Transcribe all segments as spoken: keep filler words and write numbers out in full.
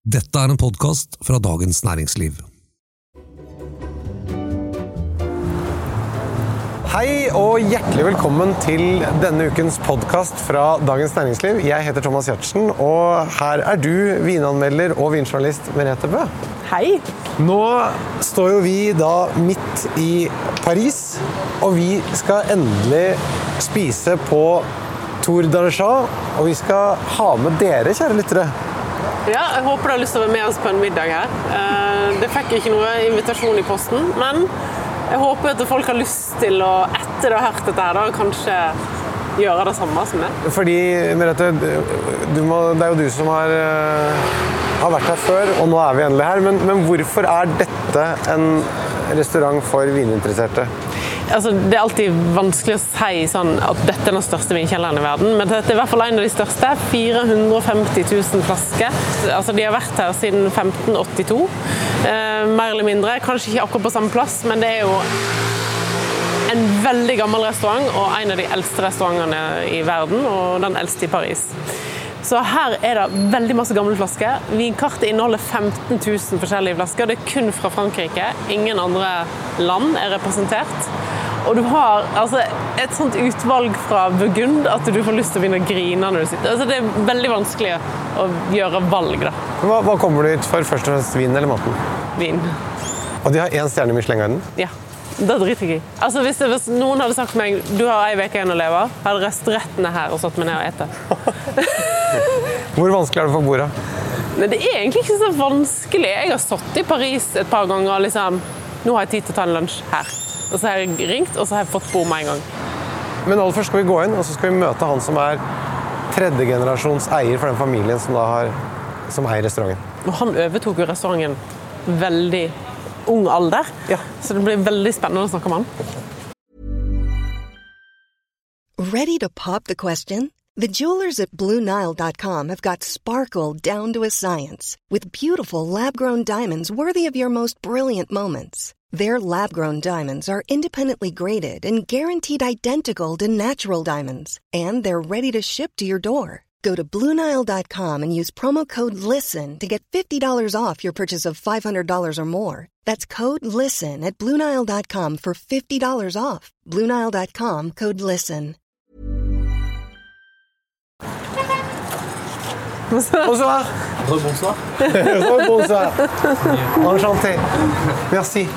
Dette er en podcast fra Dagens Næringsliv. Hei og hjertelig velkommen til denne ukens podcast fra Dagens Næringsliv. Jeg heter Thomas Giertsen, og her er du vinanmelder og vinjournalist Merete Bø. Hei! Nå står jo vi da midt i Paris, og vi skal endelig spise på Tour d'Argent, og vi skal ha med dere, kjære lyttere. Ja, jeg håper du har lyst til å være med oss på en middag her. Det fikk ikke noe invitasjon i posten, men jeg håper at folk har lyst til å, etter å ha hørt dette her, da, kanskje gjøre det samme som det. Fordi, Merete, du må, det er jo du som har, har vært her før, og nå er vi endelig her. Men, men hvorfor er dette en restaurant for vininteresserte? Altså, det er alltid vanskelig å si sånn at dette er den største vinkjelleren i verden, men dette er i hvert fall en av de største, fire hundre og femti tusen flasker. Altså, de har vært her siden femten åttito, eh, mer eller mindre. Kanskje ikke akkurat på samme plass, men det er jo en veldig gammel restaurant, og en av de eldste restaurantene i verden, og den eldste i Paris. Så her er det veldig masse gamle flasker. Vinkartet inneholder femten tusen forskjellige flasker. Det er kun fra Frankrike. Ingen andre land er representert. Og du har altså, et sånt utvalg fra Burgund at du får lyst til å begynne å grine når du sitter. Altså, det er veldig vanskelig å gjøre valg, da. Hva, hva kommer du ut for? Først og fremst vin eller maten? Vin. Og de har en stjerne i Michelin-guiden? Ja. Det driter jeg i. Altså, hvis, det, hvis noen hadde sagt meg, du har en veke igjen å leve, hadde reist rettene her og satt meg ned og ete. Hvor vanskelig er det for bordet? Nei, det er egentlig ikke så vanskelig. Jeg har stått i Paris et par ganger og liksom, nå har jeg tid til å ta en lunsj her. Og så har jeg ringt, og så har jeg fått bord med en gang. Men aller først skal vi gå inn, og så skal vi møte han som er tredje generasjons eier for den familien som da har, som eier restauranten. Og han overtok jo restauranten veldig ung alder, ja. Så det blir veldig spennende å snakke med han. Ready to pop the question? The jewelers at Blue Nile dot com have got sparkle down to a science with beautiful lab-grown diamonds worthy of your most brilliant moments. Their lab-grown diamonds are independently graded and guaranteed identical to natural diamonds, and they're ready to ship to your door. Go to Blue Nile dot com and use promo code LISTEN to get fifty dollars off your purchase of five hundred dollars or more. That's code LISTEN at Blue Nile dot com for fifty dollars off. Blue Nile dot com, code LISTEN. Bonsoir. Bonsoir. Bonsoir. Enchanté. Merci.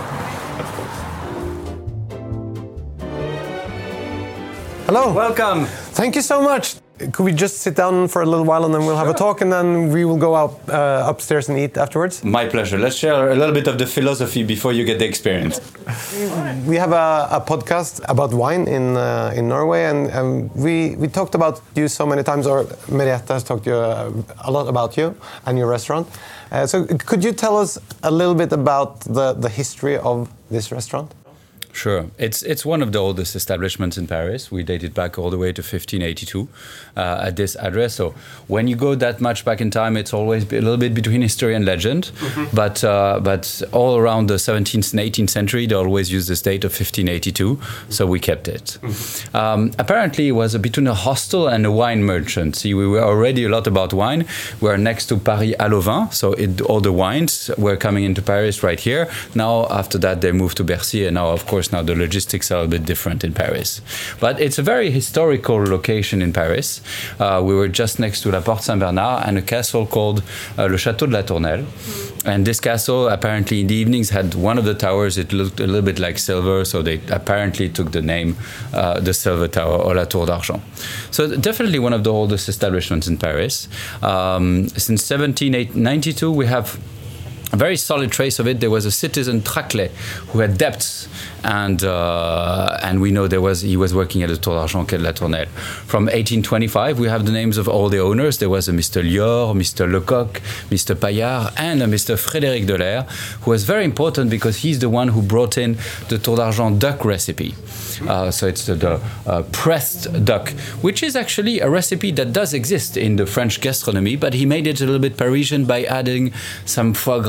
Hello. Welcome. Thank you so much. Could we just sit down for a little while and then we'll have a talk and then we will go out uh, upstairs and eat afterwards? My pleasure. Let's share a little bit of the philosophy before you get the experience. We have a, a podcast about wine in uh, in Norway, and um, we we talked about you so many times, or Merete has talked to you uh, a lot about you and your restaurant. Uh, so could you tell us a little bit about the, the history of this restaurant? Sure. It's it's one of the oldest establishments in Paris. We date it back all the way to fifteen eighty-two uh, at this address. So when you go that much back in time, it's always a little bit between history and legend. Mm-hmm. But uh, but all around the seventeenth and eighteenth century, they always used this date of fifteen eighty-two. Mm-hmm. So we kept it. Mm-hmm. Um, apparently, it was between a hostel and a wine merchant. See, we were already a lot about wine. We are next to Paris à l'Auvin, so it, all the wines were coming into Paris right here. Now, after that, they moved to Bercy, and now, of course, now the logistics are a bit different in Paris. But it's a very historical location in Paris. Uh, we were just next to La Porte Saint-Bernard and a castle called uh, Le Château de la Tournelle. And this castle, apparently in the evenings, had one of the towers. It looked a little bit like silver, so they apparently took the name, uh, the Silver Tower, or La Tour d'Argent. So definitely one of the oldest establishments in Paris. Um, since seventeen ninety-two, we have a very solid trace of it. There was a citizen Traclet who had debts, and uh, and we know there was he was working at the Tour d'Argent, Quai de la Tournelle. From eighteen twenty-five, we have the names of all the owners. There was a Mister Lior, Mister Lecoq, Mister Paillard, and a Mister Frédéric Delair, who was very important because he's the one who brought in the Tour d'Argent duck recipe. Uh, so it's the, the uh, pressed duck, which is actually a recipe that does exist in the French gastronomy, but he made it a little bit Parisian by adding some foie gras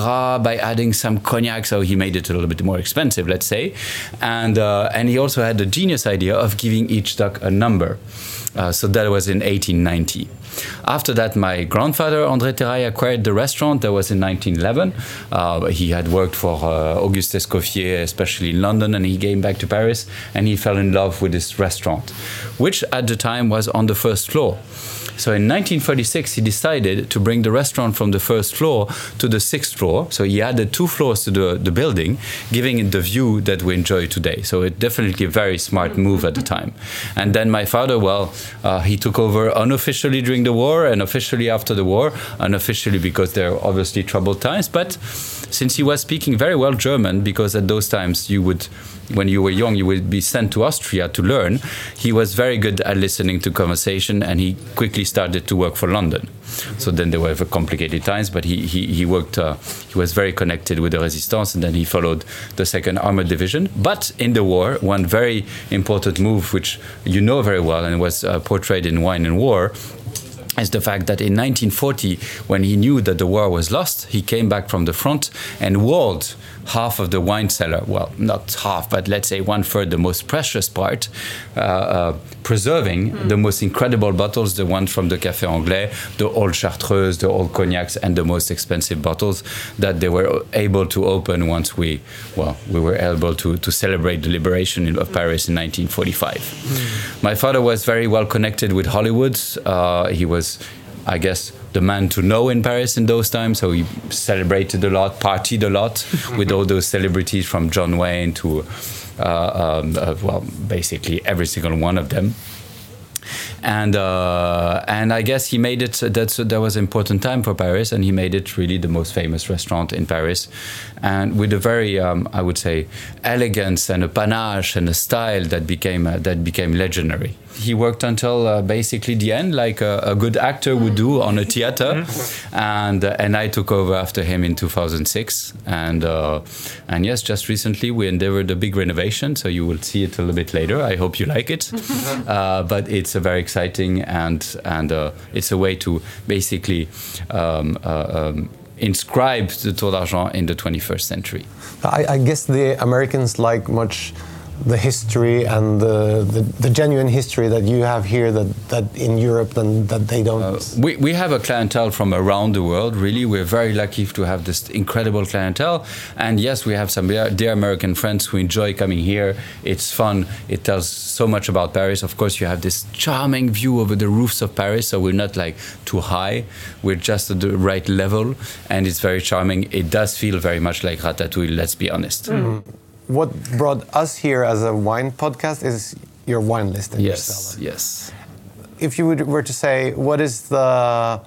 Syrah by adding some cognac, so he made it a little bit more expensive, let's say. And uh, and he also had the genius idea of giving each duck a number. Uh, so that was in eighteen ninety. After that, my grandfather, André Terrail, acquired the restaurant. That was in nineteen eleven. Uh, he had worked for uh, Auguste Escoffier, especially in London, and he came back to Paris, and he fell in love with this restaurant, which at the time was on the first floor. So in nineteen thirty-six, he decided to bring the restaurant from the first floor to the sixth floor. So he added two floors to the, the building, giving it the view that we enjoy today. So it definitely a very smart move at the time. And then my father, well, uh, he took over unofficially during the war and officially after the war, unofficially because there are obviously troubled times. But since he was speaking very well German, because at those times you would, when you were young, you would be sent to Austria to learn, he was very good at listening to conversation, and he quickly started to work for London. So then there were complicated times, but he he, he worked, uh, he was very connected with the Resistance, and then he followed the second Armored Division. But in the war, one very important move, which you know very well and was uh, portrayed in Wine and War, is the fact that in nineteen forty, when he knew that the war was lost, he came back from the front and walled half of the wine cellar, well, not half, but let's say one third, the most precious part, uh, uh, preserving mm. the most incredible bottles, the ones from the Café Anglais, the old Chartreuse, the old cognacs, and the most expensive bottles that they were able to open once we, well, we were able to, to celebrate the liberation of Paris in nineteen forty-five. Mm. My father was very well connected with Hollywood. Uh, he was, I guess, the man to know in Paris in those times. So he celebrated a lot, partied a lot with all those celebrities from John Wayne to, uh, um, uh, well, basically every single one of them. And uh, and I guess he made it, that's, that was an important time for Paris, and he made it really the most famous restaurant in Paris. And with a very, um, I would say, elegance and a panache and a style that became, uh, that became legendary. He worked until uh, basically the end, like a, a good actor would do on a theater, and uh, and I took over after him in two thousand six. And uh, and yes, just recently we endeavored a big renovation, so you will see it a little bit later. I hope you like it, uh, but it's a very exciting, and and uh, it's a way to basically um, uh, um, inscribe the Tour d'Argent in the twenty-first century. I, I guess the Americans like much the history and the, the, the genuine history that you have here that, that in Europe and that they don't. Uh, we, we have a clientele from around the world, really. We're very lucky to have this incredible clientele. And yes, we have some dear American friends who enjoy coming here. It's fun. It tells so much about Paris. Of course, you have this charming view over the roofs of Paris, so we're not like too high. We're just at the right level, and it's very charming. It does feel very much like Ratatouille, let's be honest. Mm-hmm. What brought us here as a wine podcast is your wine list in yes, your cellar. Yes. If you would, were to say, what is the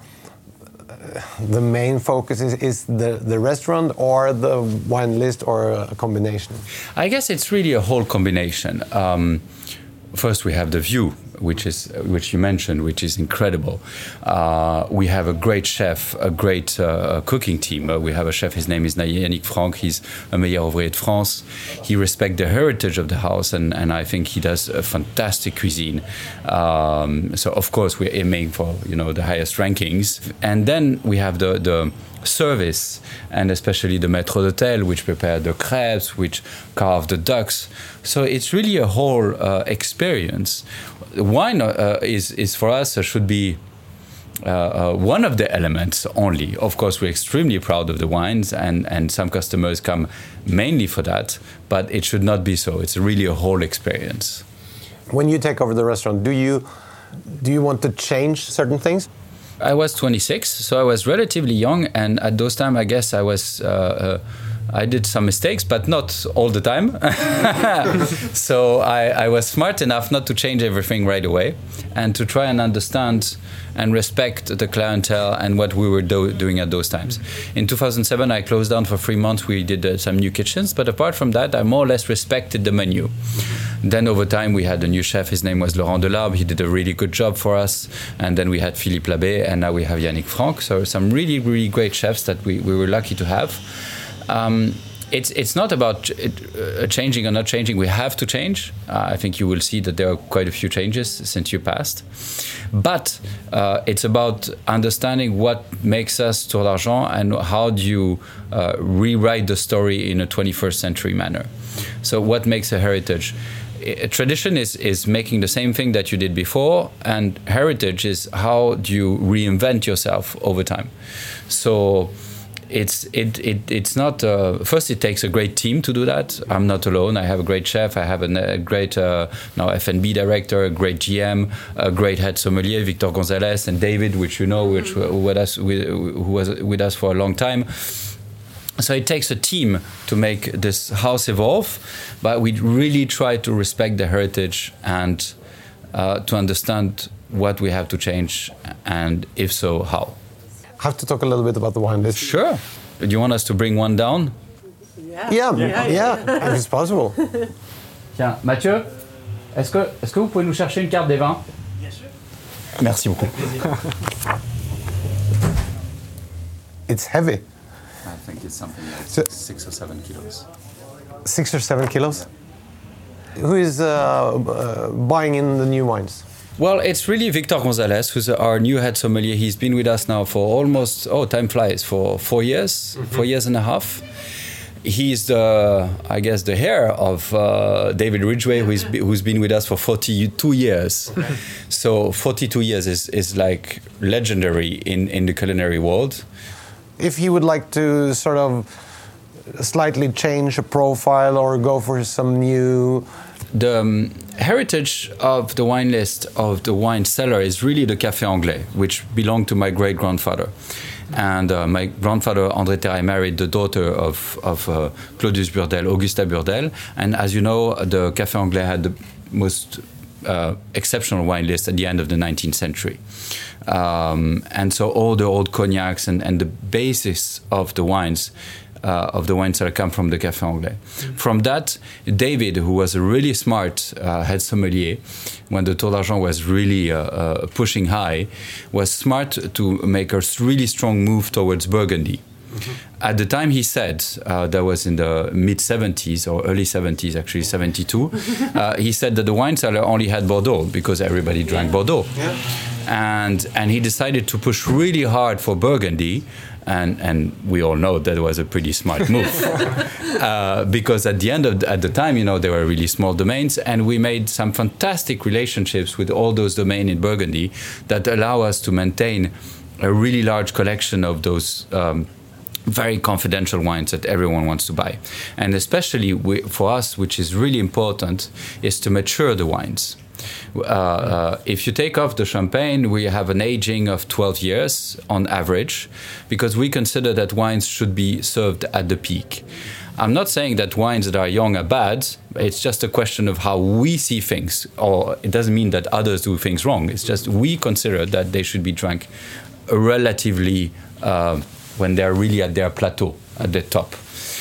the main focus? Is, is the, the restaurant or the wine list, or a combination? I guess it's really a whole combination. Um, first, we have the view, which is which you mentioned, which is incredible. Uh, we have a great chef, a great uh, cooking team. Uh, we have a chef, his name is Yannick Franck. He's a meilleur ouvrier de France. He respects the heritage of the house, and, and I think he does a fantastic cuisine. Um, so of course we're aiming for, you know, the highest rankings. And then we have the the service, and especially the maître d'hôtel, which prepare the crêpes, which carve the ducks. So it's really a whole uh, experience. Wine uh, is, is for us uh, should be uh, uh, one of the elements only. Of course, we're extremely proud of the wines, and, and some customers come mainly for that, but it should not be so. It's really a whole experience. When you take over the restaurant, do you do you want to change certain things? I was twenty-six, so I was relatively young, and at those time, I guess I was uh, uh, I did some mistakes, but not all the time. So I, I was smart enough not to change everything right away, and to try and understand and respect the clientele and what we were do- doing at those times. In two thousand seven, I closed down for three months. We did uh, some new kitchens, but apart from that, I more or less respected the menu. Then over time, we had a new chef. His name was Laurent Delarbre. He did a really good job for us. And then we had Philippe Labbé, and now we have Yannick Franck. So some really, really great chefs that we, we were lucky to have. Um, it's it's not about uh, changing or not changing. We have to change. Uh, I think you will see that there are quite a few changes since you passed. But uh, it's about understanding what makes us Tour d'Argent and how do you uh, rewrite the story in a twenty-first century manner. So what makes a heritage? A tradition is, is making the same thing that you did before, and heritage is how do you reinvent yourself over time. So it's it, it it's not uh, first it takes a great team to do that. I'm not alone. I have a great chef. I have a, a great uh, now F and B director, a great G M, a great head sommelier, Victor Gonzalez, and David, which you know, which were with us, who was with us for a long time. So it takes a team to make this house evolve, but we really try to respect the heritage and uh, to understand what we have to change, and if so, how. I have to talk a little bit about the wine list. Sure. Do you want us to bring one down? Yeah, yeah, yeah, yeah. If it's possible. Tiens, Mathieu, est-ce que, est-ce que vous pouvez nous chercher une carte des vins? Bien sûr. Merci beaucoup. It's heavy. I think it's something like so, six or seven kilos. Six or seven kilos? Who is uh, uh, buying in the new wines? Well, it's really Victor Gonzalez, who's our new head sommelier. He's been with us now for almost, oh, time flies, for four years, mm-hmm. four years and a half. He's the, I guess, the heir of uh, David Ridgway, who's, who's been with us for forty-two years. Okay. So forty-two years is, is like legendary in, in the culinary world. If he would like to sort of slightly change a profile or go for some new... The um, heritage of the wine list of the wine cellar is really the Café Anglais, which belonged to my great-grandfather. And uh, my grandfather, André Terray, married the daughter of, of uh, Claudius Burdel, Augusta Burdel. And as you know, the Café Anglais had the most uh, exceptional wine list at the end of the nineteenth century. Um, and so all the old cognacs and, and the basis of the wines uh, of the wine cellar come from the Café Anglais. Mm-hmm. From that, David, who was a really smart uh, head sommelier, when the Tour d'Argent was really uh, uh, pushing high, was smart to make a really strong move towards Burgundy. Mm-hmm. At the time he said, uh, that was in the mid-seventies or early seventies, actually seventy-two, uh, he said that the wine cellar only had Bordeaux because everybody drank Bordeaux. Yeah. And and he decided to push really hard for Burgundy, and, and we all know that was a pretty smart move. uh, because at the end of the, at the time, you know, there were really small domains, and we made some fantastic relationships with all those domains in Burgundy that allow us to maintain a really large collection of those um, very confidential wines that everyone wants to buy. And especially we, for us, which is really important, is to mature the wines. Uh, uh, if you take off the champagne, we have an aging of twelve years on average, because we consider that wines should be served at the peak. I'm not saying that wines that are young are bad. It's just a question of how we see things, or it doesn't mean that others do things wrong. It's just we consider that they should be drank relatively uh, when they're really at their plateau, at the top.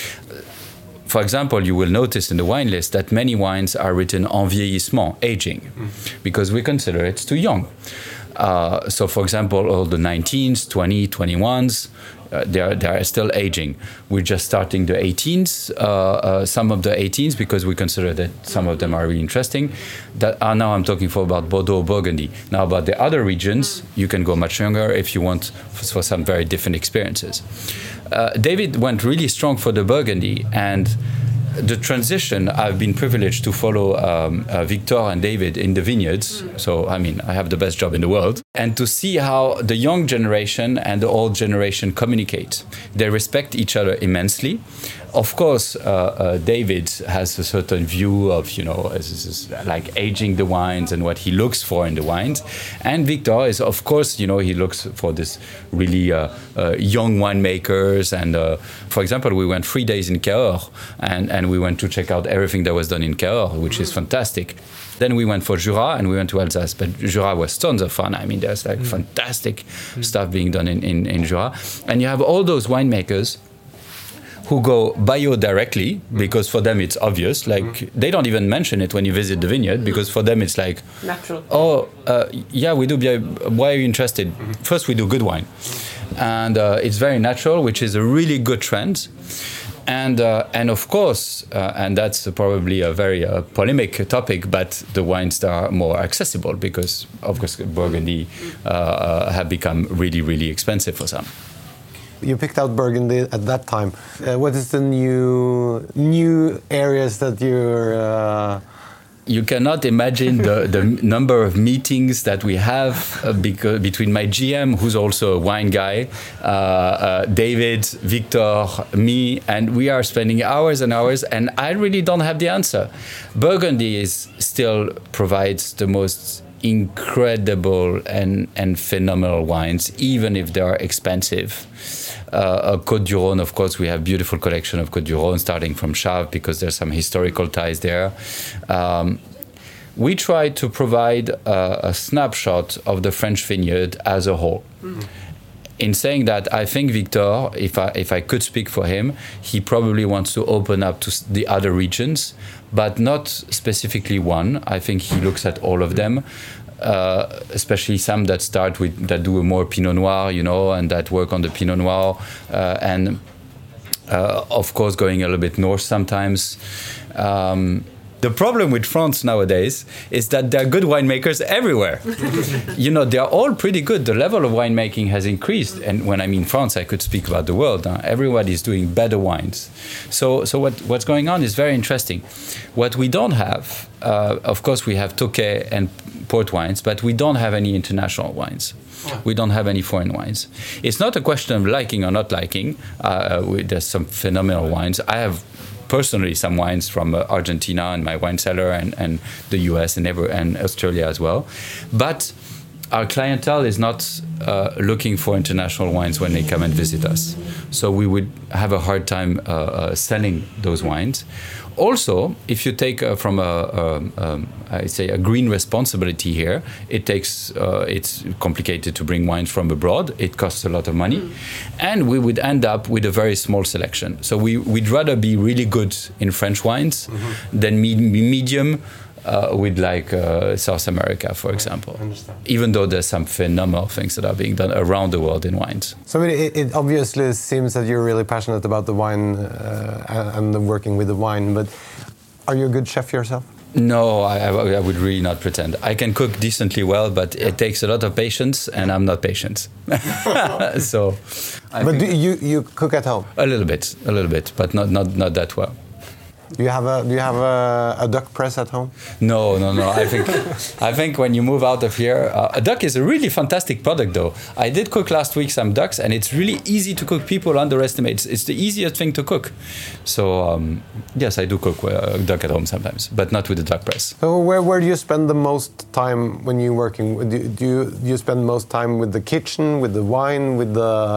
For example, you will notice in the wine list that many wines are written en vieillissement, aging, mm. because we consider it's too young. Uh, so, for example, all the nineteens, twenty, twenty-ones, uh, they are, they are still aging. We're just starting the eighteens, uh, uh, some of the eighteens, because we consider that some of them are really interesting. That are now I'm talking for about Bordeaux, Burgundy. Now, about the other regions, you can go much younger if you want for, for some very different experiences. Uh, David went really strong for the Burgundy, and the transition, I've been privileged to follow um, uh, Victor and David in the vineyards. So, I mean, I have the best job in the world. And to see how the young generation and the old generation communicate. They respect each other immensely. Of course, uh, uh, David has a certain view of, you know, as, as, like aging the wines and what he looks for in the wines. And Victor is, of course, you know, he looks for this really uh, uh, young winemakers. And, uh, for example, we went three days in Cahors, and, and we went to check out everything that was done in Cahors, which is fantastic. Then we went for Jura, and we went to Alsace. But Jura was tons of fun. I mean, there's like mm. fantastic mm. stuff being done in, in, in Jura. And you have all those winemakers who go bio directly, because for them it's obvious. Like, mm. they don't even mention it when you visit the vineyard, because for them it's like, natural. Oh, uh, yeah, we do bio. Why are you interested? Mm-hmm. First, we do good wine. And uh, it's very natural, which is a really good trend. And uh, and of course, uh, and that's probably a very uh, polemic topic, but the wines that are more accessible because, of course, Burgundy uh, have become really, really expensive for some. You picked out Burgundy at that time. Uh, what is the new new areas that you're... Uh... You cannot imagine the, the number of meetings that we have uh, because, between my G M, who's also a wine guy, uh, uh, David, Victor, me, and we are spending hours and hours, and I really don't have the answer. Burgundy is still provides the most incredible and, and phenomenal wines, even if they are expensive. Uh, Côte du Rhône, of course, we have beautiful collection of Côte du Rhône, starting from Chaves, because there's some historical ties there. Um, we try to provide a, a snapshot of the French vineyard as a whole. Mm-hmm. In saying that, I think Victor, if I, if I could speak for him, he probably wants to open up to the other regions, but not specifically one. I think he looks at all of them. Uh, especially some that start with, that do a more Pinot Noir, you know, and that work on the Pinot Noir, uh, and uh, of course going a little bit north sometimes. Um, the problem with France nowadays is that there are good winemakers everywhere. You know, they are all pretty good. The level of winemaking has increased, and when I mean France, I could speak about the world. Huh? Everybody is doing better wines. So, so what, what's going on is very interesting. What we don't have, uh, of course, we have Tokay and port wines, but we don't have any international wines. Oh. We don't have any foreign wines. It's not a question of liking or not liking. Uh, we, there's some phenomenal wines. I have personally some wines from uh, Argentina in my wine cellar, and, and the U S and, ever, and Australia as well. But our clientele is not uh, looking for international wines when they come and visit us. So we would have a hard time uh, uh, selling those wines. Also, if you take uh, from a, um, um, I say a green responsibility here, it takes uh, it's complicated to bring wines from abroad. It costs a lot of money, mm. and we would end up with a very small selection. So we we'd rather be really good in French wines mm-hmm. than me- medium. Uh, with like uh, South America, for example. Even though there's some phenomenal things that are being done around the world in wines. So it, it obviously seems that you're really passionate about the wine uh, and the working with the wine, but are you a good chef yourself? No, I, I would really not pretend. I can cook decently well, but it takes a lot of patience, and I'm not patient. So, I but do you you cook at home? A little bit, a little bit, but not not not that well. Do you have a Do you have a, a duck press at home? No, no, no. I think I think when you move out of here, uh, a duck is a really fantastic product, though. I did cook last week some ducks, and it's really easy to cook. People underestimate it's, it's the easiest thing to cook. So um, yes, I do cook uh, duck at home sometimes, but not with the duck press. So where where do you spend the most time when you're working? Do, do you do you spend most time with the kitchen, with the wine, with the?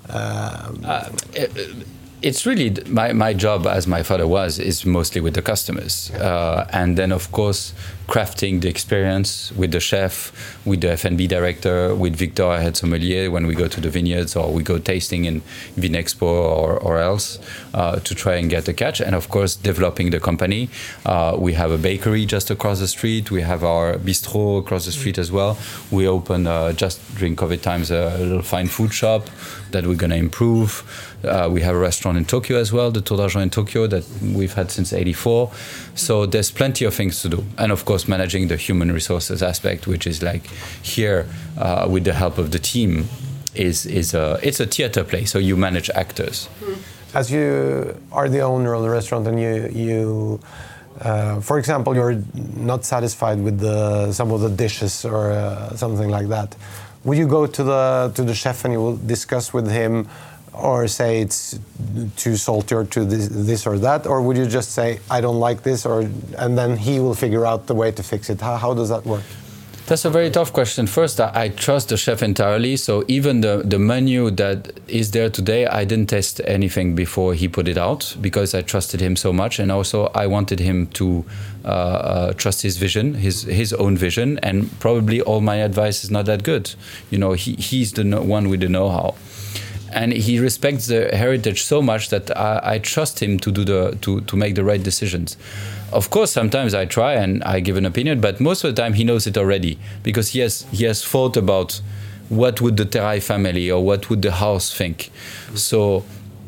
Uh, uh, it, It's really my, my job, as my father was, is mostly with the customers. Uh, and then, of course, crafting the experience with the chef, with the F and B director, with Victor, our head sommelier, when we go to the vineyards or we go tasting in Vinexpo or, or else uh, to try and get a catch. And, of course, developing the company. Uh, we have a bakery just across the street. We have our bistro across the street as well. We opened, uh, just during COVID times, a little fine food shop that we're going to improve. Uh, we have a restaurant in Tokyo as well, the Tour d'Argent in Tokyo, that we've had since eighty-four. So there's plenty of things to do. And of course, managing the human resources aspect, which is like here, uh, with the help of the team, is is a, it's a theater play. So you manage actors. As you are the owner of the restaurant and you, you uh, for example, you're not satisfied with the, some of the dishes or uh, something like that, would you go to the to the chef and you will discuss with him, or say it's too salty or too this, this or that, or would you just say I don't like this, or and then he will figure out the way to fix it? How, how does that work? That's a very tough question. First, I, I trust the chef entirely. So even the, the menu that is there today, I didn't test anything before he put it out because I trusted him so much. And also I wanted him to uh, uh, trust his vision, his his own vision. And probably all my advice is not that good. You know, he, he's the no, one with the know-how. And he respects the heritage so much that I, I trust him to do the to, to make the right decisions. Of course, sometimes I try and I give an opinion, but most of the time he knows it already because he has he has thought about what would the Terrail family or what would the house think. So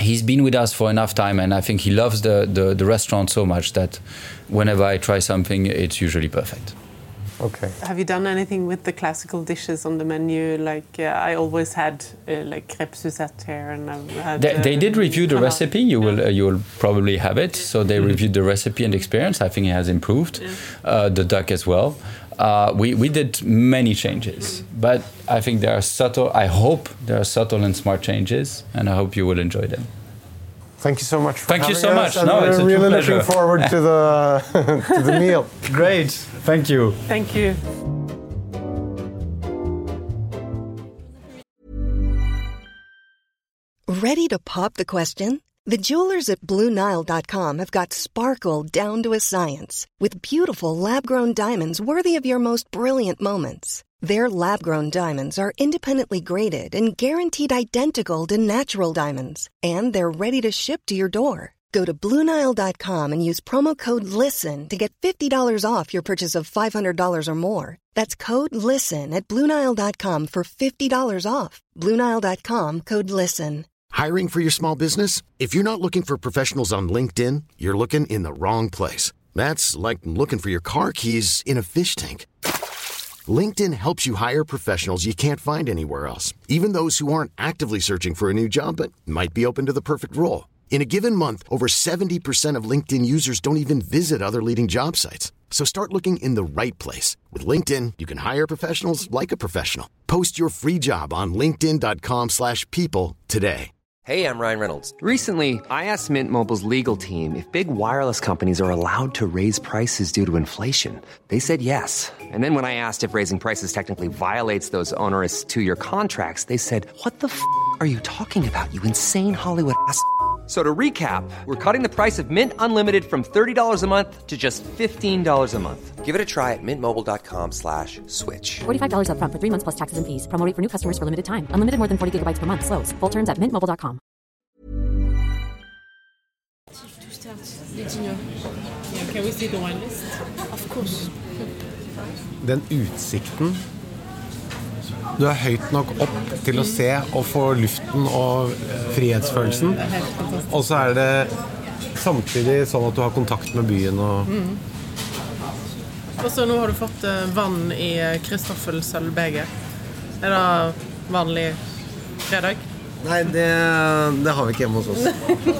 he's been with us for enough time, and I think he loves the, the, the restaurant so much that whenever I try something, it's usually perfect. Okay. Have you done anything with the classical dishes on the menu? Like uh, I always had uh, like crêpes Suzette here, and I've had. They, they did review the uh, recipe. You will uh, you will probably have it. So they reviewed the recipe and experience. I think it has improved. Yeah. Uh, the duck as well. Uh, we we did many changes, but I think there are subtle. I hope there are subtle and smart changes, and I hope you will enjoy them. Thank you so much for Thank you so us, much. And no, we're it's a really pleasure. looking forward to the to the meal. Great. Thank you. Thank you. Ready to pop the question? The jewelers at Blue Nile dot com have got sparkle down to a science with beautiful lab-grown diamonds worthy of your most brilliant moments. Their lab-grown diamonds are independently graded and guaranteed identical to natural diamonds, and they're ready to ship to your door. Go to Blue Nile dot com and use promo code LISTEN to get fifty dollars off your purchase of five hundred dollars or more. That's code LISTEN at Blue Nile dot com for fifty dollars off. Blue Nile dot com, code LISTEN. Hiring for your small business? If you're not looking for professionals on LinkedIn, you're looking in the wrong place. That's like looking for your car keys in a fish tank. LinkedIn helps you hire professionals you can't find anywhere else, even those who aren't actively searching for a new job but might be open to the perfect role. In a given month, over seventy percent of LinkedIn users don't even visit other leading job sites. So start looking in the right place. With LinkedIn, you can hire professionals like a professional. Post your free job on linkedin dot com slash people today. Hey, I'm Ryan Reynolds. Recently, I asked Mint Mobile's legal team if big wireless companies are allowed to raise prices due to inflation. They said yes. And then when I asked if raising prices technically violates those onerous two-year contracts, they said, what the f*** are you talking about, you insane Hollywood ass f- So to recap, we're cutting the price of Mint Unlimited from thirty dollars a month to just fifteen dollars a month. Give it a try at mintmobile.com slash switch. forty-five dollars up front for three months plus taxes and fees. Promo rate for new customers for limited time. Unlimited more than forty gigabytes per month. Slows full terms at mint mobile dot com. Yeah, can we see the wine list? Of course. Den utsikten. Du er høyt nok opp til å se og få luften og frihetsfølelsen. Og så er det samtidig sånn at du har kontakt med byen og... Mm. Og så nå har du fått vann i Christoffel sølvbeger. Er det vanlig fredag? Nei, det, det har vi ikke hjemme hos oss.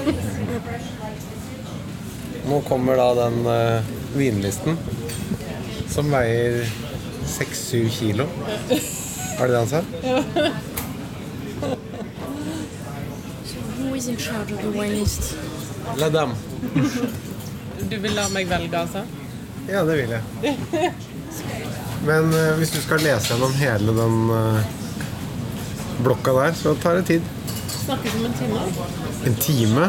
Nå kommer da den uh, vinlisten som veier seks til syv kilo. Er det det han sa? Ja. So who is in charge of the wine list? La dame. Du vil la meg velge, altså? Ja, det vil jeg. Men uh, hvis du skal lese gjennom hele den uh, blokka der, så tar det tid. Snakkes om en time. En time?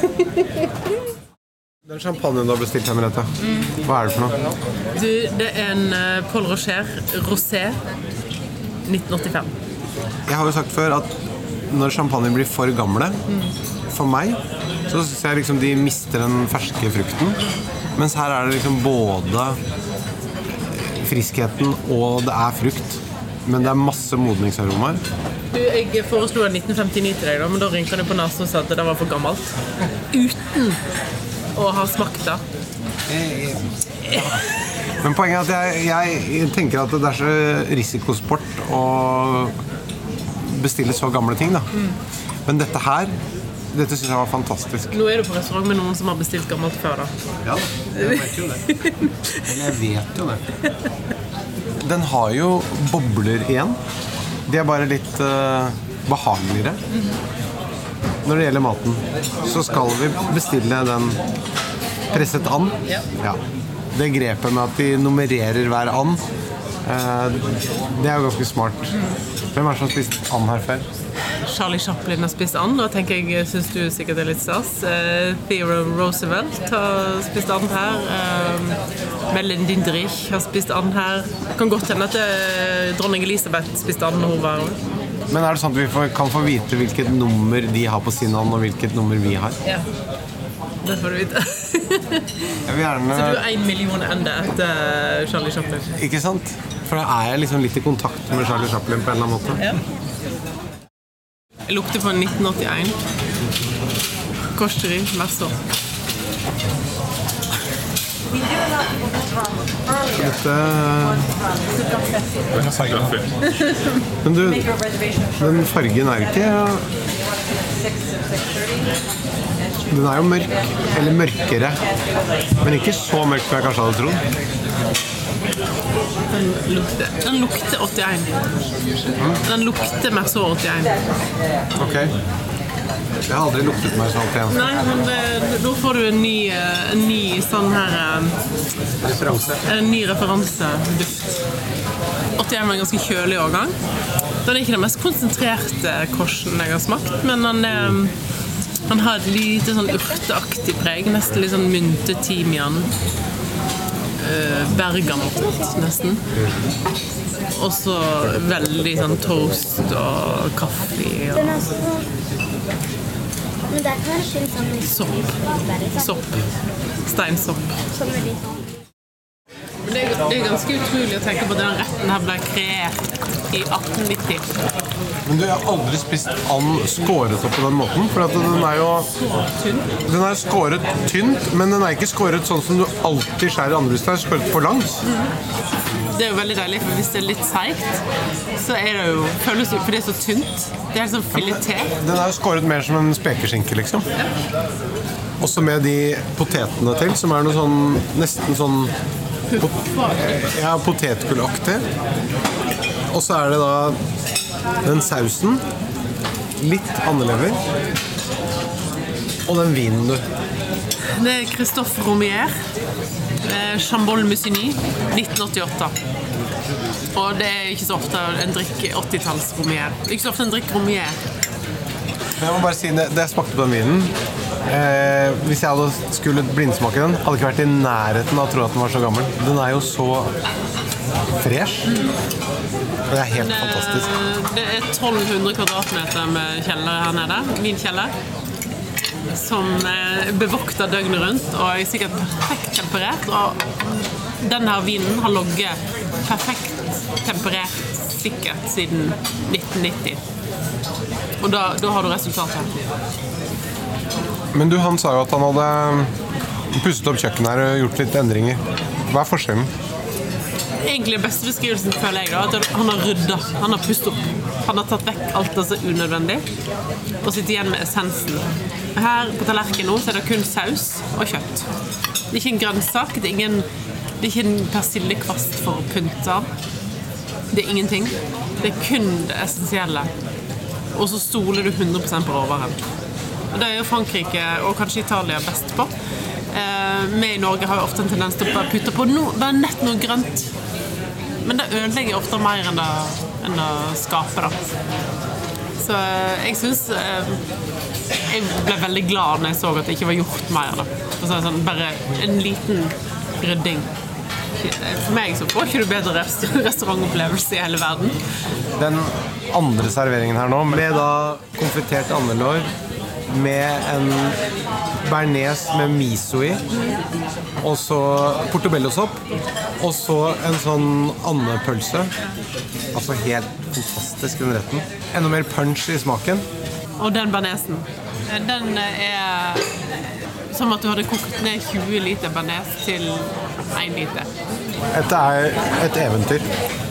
Den champagnen du har bestilt her, Merete. Mm. Hva er det for noe? Du, det er en uh, Paul Rocher Rosé nitten åttifem. Jeg har jo sagt før at når champagne blir for gamle, mm. for meg, så synes jeg liksom de mister den ferske frukten. Mens her er det liksom både friskheten og det er frukt. Men det er masse modningsaromaer. Du, jeg foreslo en nitten femtini til deg da, men da rynket du på nasen og sa at det var for gammelt. Uten å ha smakt det. Ja. Men poenget er at jeg, jeg tenker at det er så risikosport å bestille så gamle ting da. Mm. Men dette her, dette synes jeg var fantastisk. Nå er du på restaurant med noen som har bestilt gammelt før da. Ja, jeg vet jo det. Eller jeg vet jo det. Den har jo bobler igjen. De er bare litt uh, behageligere. Mm-hmm. Når det gjelder maten, så skal vi bestille den presset and. Ja. Ja. Det grepet med at de nummererer hver and, uh, det er jo ganske smart. Hvem er det som har spist and her før? Charlie Chaplin har spist and, og tenker jeg synes du sikkert er litt stas. Uh, Theodore Roosevelt har spist and her. Uh, Mellin Dindrich har spist and her. Det kan godt hende at uh, dronning Elisabeth spiste and når hun var her. Men er det sånn at vi får, kan få vite hvilket nummer de har på sin and, og hvilket nummer vi har? Ja, det får du vite. Jeg vil gjerne... Så du er en million enda etter Charlie Chaplin? Ikke sant? For da er jeg liksom litt i kontakt med Charlie Chaplin på en eller annen måte. Ja. Jeg lukter på nitten åttien. Korseri, Merceau. Dette... Men du, den fargen er ikke... Den er jo mørk, eller mørkere, men ikke så mørk som jeg kanskje hadde trodd. Den lukter, den lukter åttien. Den lukter Merceau åttien. Ok. Jeg har aldri luktet meg sånn åttien. Nei, men det, da får du en ny, en ny sånn her... Referanse. En ny referanseduft. åttien var en ganske kjølig årgang. Den er ikke den mest konsentrerte korsen jeg har smakt, men den er... Han har et lite sånn urteaktig preg, nesten litt sånn mynte, timian, øh, bergamot, nesten. Og så veldig sånn toast og kaffe og... Sopp. Sopp. Steinsopp. Det er, det er ganske utrolig å tenke på at den retten her ble kreert i atten nitti. Men du, jeg har aldri spist and skåret opp på den måten, for at den er jo... Den er skåret tynt, men den er ikke skåret sånn som du alltid skjærer andre hvis den er skåret for langt. Det er jo veldig deilig, for hvis det er litt seigt, så er det jo, føles det, for det er så tynt. Det er sånn fileté. Den er jo skåret mer som en spekeskinke, liksom. Ja. Også med de potetene til, som er noe sånn, nesten sånn... Ja, potetgullaktig. Og så er det da den sausen, litt andelever, og den vinen du. Det er Christophe Romier, Chambol Musigny, nitten åttiåtte. Og det er ikke så ofte en drikk åttitalls Romier. Ikke så ofte en drikk Romier. Men jeg må bare si, det, det jeg smakte på den vinen, Eh, hvis jeg hadde skulle blindsmake den, hadde ikke vært i nærheten av å tro at den var så gammel. Den er jo så fresh. Det er helt det, fantastisk. Det er tolv hundre kvadratmeter med kjeller her nede, vinkjeller, som er bevoktet døgnet rundt, og er sikkert perfekt temperert. Og denne vinen har logget perfekt temperert sikkert siden nitten nitti. Og da, da har du resultatet. Men du, han sa jo at han hadde pusset opp kjøkkenet her og gjort litt endringer. Hva er forskjellen? Egentlig beste beskrivelsen føler jeg da, at han har ryddet, han har pusset opp. Han har tatt vekk alt det som er unødvendig, og sitter igjen med essensen. Her på tallerkenen nå så er det kun saus og kjøtt. Det er ikke en grønnsak, det er, ingen, det er ikke en persillekvast for å pynte av. Det er ingenting. Det er kun det essensielle. Og så stoler du hundre prosent på råvaren. Og det er jo Frankrike og kanskje Italia best på. Eh, vi i Norge har jo ofte en tendens til å bare putte på no, bare nett noe grønt. Men det ødelegger ofte mer enn det, enn det skaper da. Så jeg synes eh, jeg ble veldig glad når jeg så at det ikke var gjort mer da. Så sånn, bare en liten rydding. For meg så får ikke du bedre restaurantopplevelse i hele verden. Den andre serveringen her nå ble da konfitert andelår med en bearnés med miso i, og så portobellosopp, og så en sånn andepølse. Altså helt fantastisk den retten. Enda mer punch i smaken. Og den bearnésen, den er som at du hadde kokt ned tjue liter bearnés til en liter. Dette er et eventyr.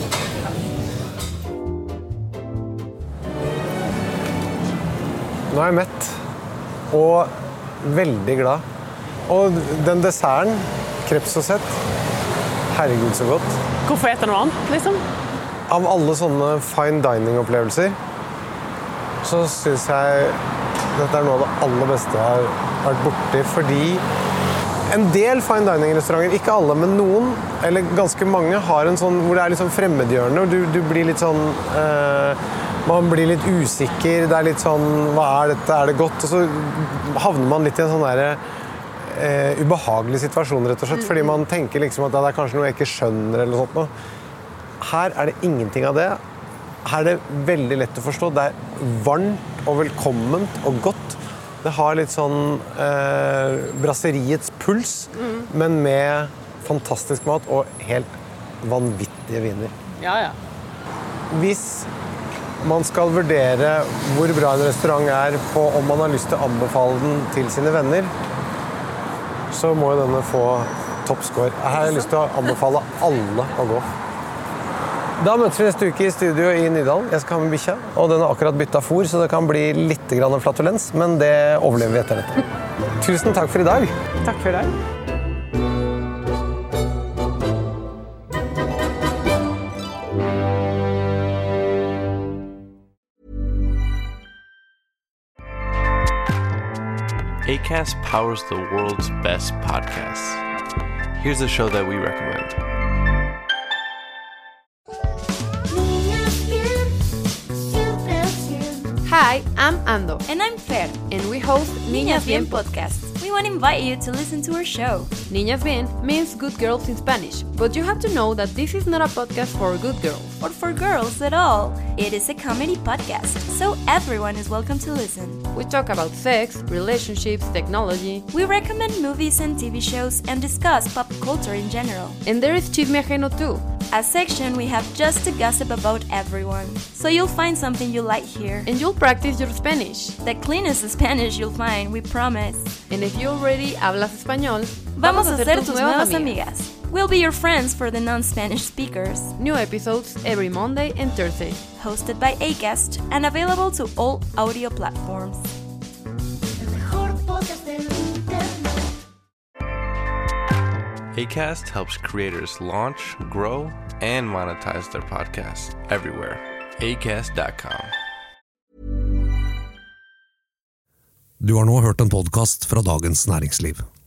Nå er jeg mett og veldig glad. Og den desserten, kreps og sett, herregud så godt. Hvorfor etter noe annet, liksom? Av alle sånne fine dining-opplevelser, så synes jeg dette er noe av det aller beste jeg har vært borti, fordi en del fine dining-restauranter, ikke alle, men noen, eller ganske mange, har en sånn, hvor det er litt sånn fremmedgjørende, og du, du blir litt sånn... Eh, man blir litt usikker, det er litt sånn, hva er dette, er det godt? Og så havner man litt i en sånn der, eh, ubehagelig situasjon, rett og slett, fordi man tenker liksom at det er kanskje noe jeg ikke skjønner, eller noe sånt noe. Her er det ingenting av det. Her er det veldig lett å forstå. Det er varmt og velkomment og godt. Det har litt sånn eh, brasseriets puls, mm. men med fantastisk mat og helt vanvittige viner. Ja, ja. Hvis man skal vurdere hvor bra en restaurant er på om man har lyst til å anbefale den til sine venner, så må jo denne få toppscore. Jeg har lyst til å anbefale alle å gå. Da møtes vi neste uke i studio i Nydalen. Jeg skal ha med bikkja, og den har akkurat byttet fôr, så det kan bli litt grann flatulens, men det overlever vi etter dette. Tusen takk for i dag. Takk for i dag. Acast powers the world's best podcasts. Here's a show that we recommend. Hi, I'm Ando. And I'm Fer. And we host Niñas Bien Podcast. We want to invite you to listen to our show. Niñas Bien means good girls in Spanish, but you have to know that this is not a podcast for good girls. Or for girls at all. It is a comedy podcast, so everyone is welcome to listen. We talk about sex, relationships, technology. We recommend movies and T V shows and discuss pop culture in general. And there is Chisme Ajeno too. A section we have just to gossip about everyone. So you'll find something you like here. And you'll practice your Spanish. The cleanest Spanish you'll find, we promise. And if you already hablas español, vamos a ser tus nuevas amigas. We'll be your friends for the non-Spanish speakers. New episodes every Monday and Thursday. Hosted by Acast and available to all audio platforms. Acast helps creators launch, grow, and monetize their podcasts everywhere. acast dot com. Du har nå hørt en podcast fra Dagens Næringsliv.